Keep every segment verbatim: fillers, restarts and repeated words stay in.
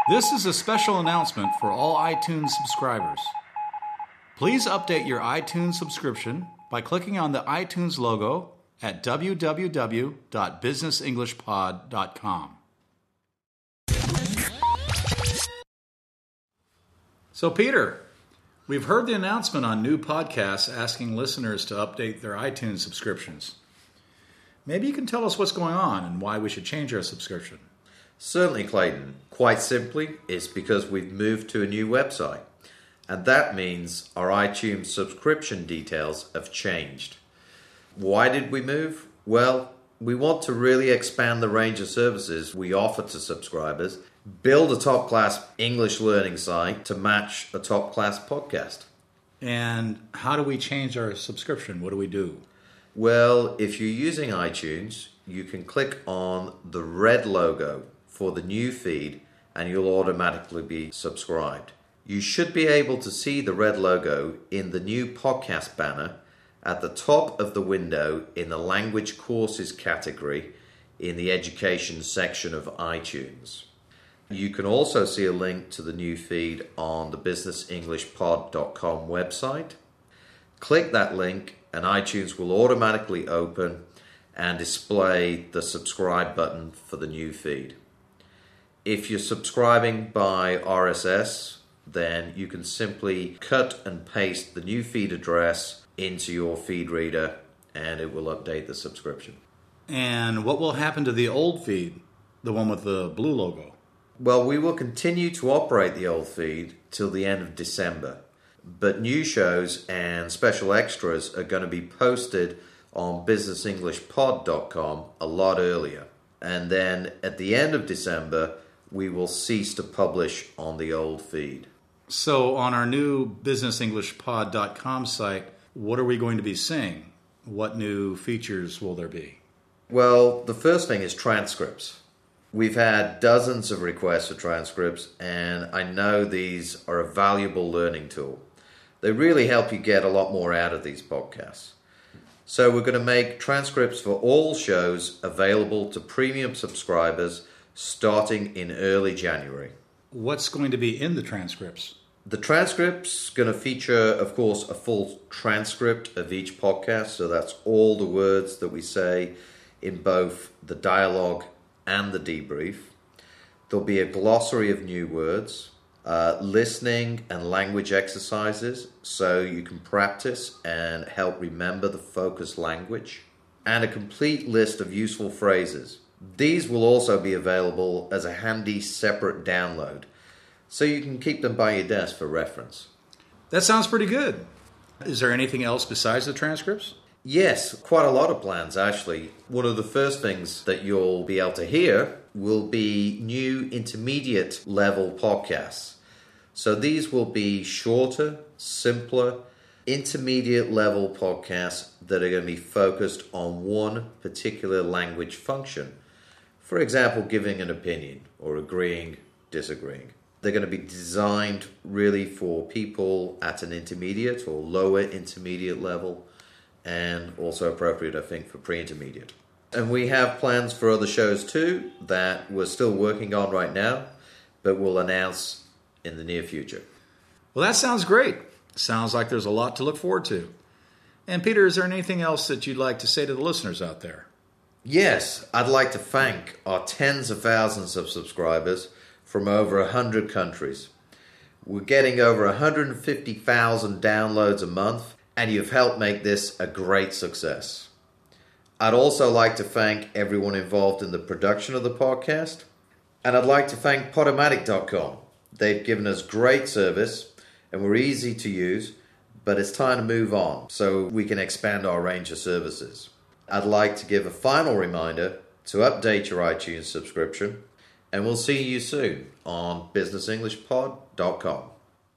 This is a special announcement for all iTunes subscribers. Please update your iTunes subscription by clicking on the iTunes logo at w w w dot business english pod dot com. So, Peter, we've heard the announcement on new podcasts asking listeners to update their iTunes subscriptions. Maybe you can tell us what's going on and why we should change our subscription. Certainly, Clayton. Quite simply, it's because we've moved to a new website. And that means our iTunes subscription details have changed. Why did we move? Well, we want to really expand the range of services we offer to subscribers, build a top-class English learning site to match a top-class podcast. And how do we change our subscription? What do we do? Well, if you're using iTunes, you can click on the red logo for the new feed and you'll automatically be subscribed. You should be able to see the red logo in the new podcast banner at the top of the window in the language courses category in the education section of iTunes. You can also see a link to the new feed on the business english pod dot com website. Click that link and iTunes will automatically open and display the subscribe button for the new feed. If you're subscribing by R S S, then you can simply cut and paste the new feed address into your feed reader and it will update the subscription. And what will happen to the old feed, the one with the blue logo? Well, we will continue to operate the old feed till the end of December, but new shows and special extras are going to be posted on business english pod dot com a lot earlier. And then at the end of December, we will cease to publish on the old feed. So on our new business english pod dot com site, what are we going to be seeing? What new features will there be? Well, the first thing is transcripts. We've had dozens of requests for transcripts, and I know these are a valuable learning tool. They really help you get a lot more out of these podcasts. So we're going to make transcripts for all shows available to premium subscribers starting in early January. What's going to be in the transcripts? The transcript's going to feature, of course, a full transcript of each podcast. So that's all the words that we say in both the dialogue and the debrief. There'll be a glossary of new words, uh, listening and language exercises so you can practice and help remember the focus language, and a complete list of useful phrases. These will also be available as a handy separate download, so you can keep them by your desk for reference. That sounds pretty good. Is there anything else besides the transcripts? Yes, quite a lot of plans actually. One of the first things that you'll be able to hear will be new intermediate level podcasts. So these will be shorter, simpler, intermediate level podcasts that are going to be focused on one particular language function. For example, giving an opinion or agreeing, disagreeing. They're going to be designed really for people at an intermediate or lower intermediate level, and also appropriate, I think, for pre-intermediate. And we have plans for other shows too that we're still working on right now, but we'll announce in the near future. Well, that sounds great. Sounds like there's a lot to look forward to. And Peter, is there anything else that you'd like to say to the listeners out there? Yes, I'd like to thank our tens of thousands of subscribers from over one hundred countries. We're getting over one hundred fifty thousand downloads a month, and you've helped make this a great success. I'd also like to thank everyone involved in the production of the podcast, and I'd like to thank Podomatic dot com. They've given us great service, and we're easy to use, but it's time to move on so we can expand our range of services. I'd like to give a final reminder to update your iTunes subscription, and we'll see you soon on business english pod dot com.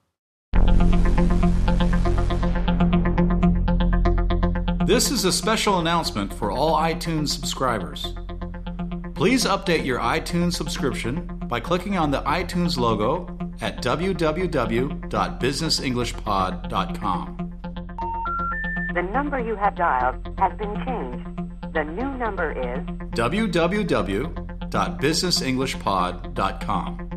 This is a special announcement for all iTunes subscribers. Please update your iTunes subscription by clicking on the iTunes logo at w w w dot business english pod dot com. The number you have dialed has been changed. The new number is w w w dot business english pod dot com.